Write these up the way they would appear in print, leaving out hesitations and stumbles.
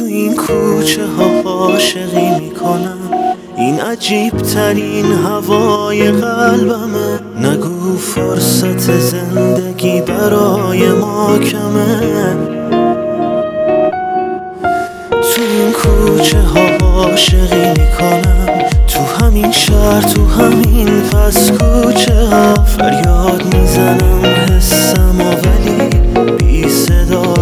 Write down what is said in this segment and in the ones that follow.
تو این کوچه ها عاشقی میکنم، این عجیب ترین هوای قلبمه. نگو فرصت زندگی برای ما کمه. تو این کوچه ها عاشقی میکنم، تو همین شهر، تو همین پس کوچه ها فریاد میزنم حسم و ولی بی صدا.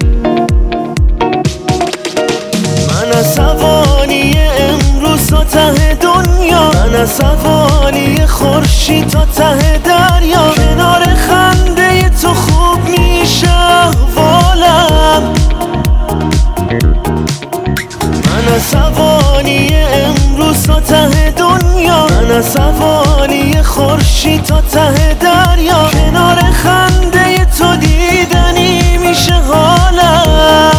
من عصبانی امروز تا ته دنیا، من عصبانی خورشید تا ته دریا. کنار خنده تو خوب میشه احوالم. من عصبانی امروز تا ته دنیا، من عصبانی خورشید تا ته دریا. کنار خنده تو دیدنی میشه حالم.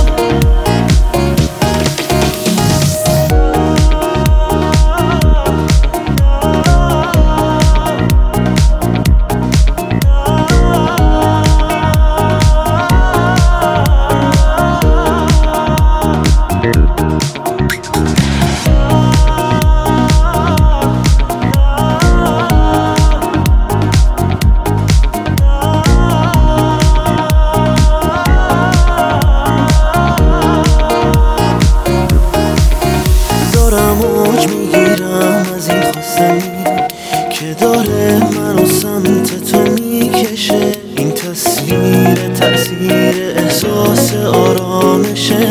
موج میگیرم از این خواستنی که داره منو سمت تو میکشه. این تصویر تأثیر احساس آرامشه.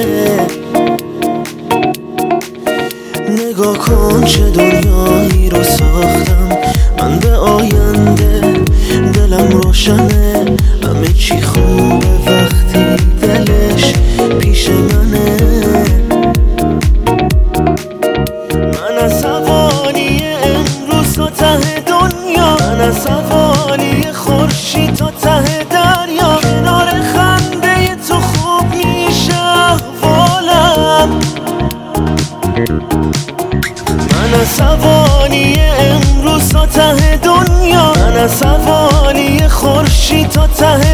نگاه کن چه دنیایی رو ساختم من به آینده. دلم روشنه، همه چی خوبه وقتی دلش پیش منه. من عصبانی امروز تا ته دنیا، من عصبانی خورشید تا ته دریا. کنار خنده تو خوب میشه احوالم. من عصبانی امروز تا ته دنیا، من عصبانی خورشید تا ته